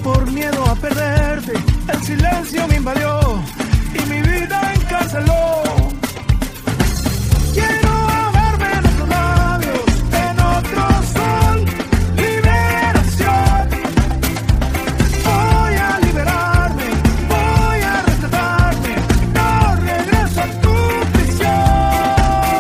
por miedo a perderte, el silencio me invadió y mi vida encarceló. Quiero ahogarme en otros labios, en otro sol, liberación. Voy a liberarme, voy a rescatarme, no regreso a tu prisión.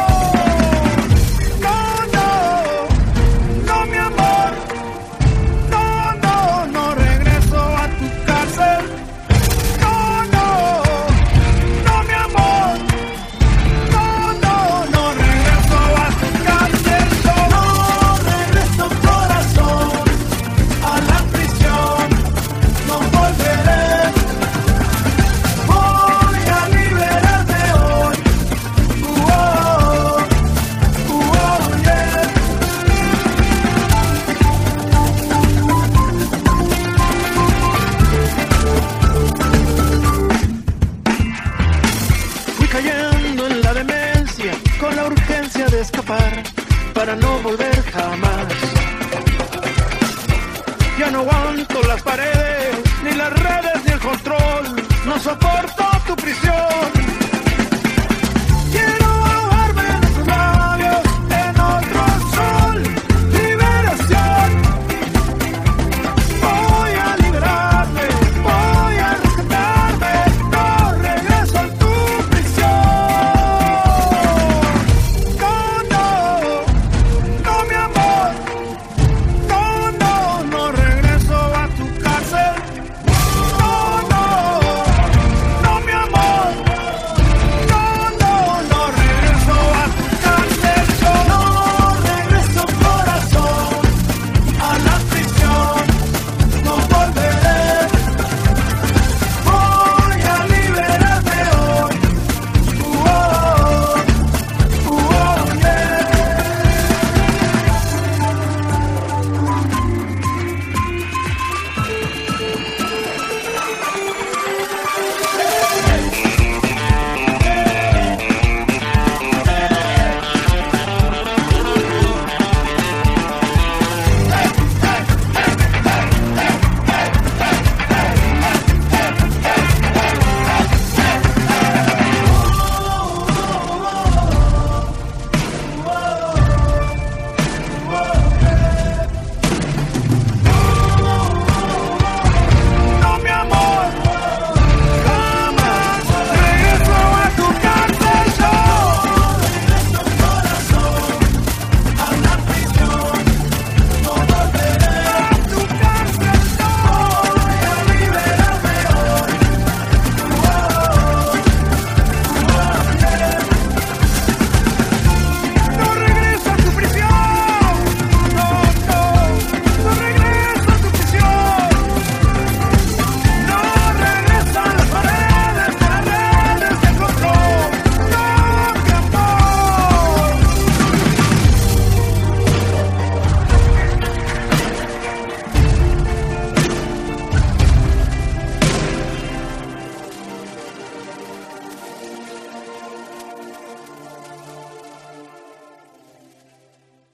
No, no, no, mi amor, no, no, no regreso a tu cárcel. No, no, no, mi amor, no, no, no regreso a tu cárcel. No regreso, corazón, a la prisión, no volveré. Voy a liberarme hoy. Yeah. Fui cayendo en la demencia con la urgencia de escapar para no volver jamás. Ya no aguanto las paredes, ni las redes, ni el control. No soporto tu prisión.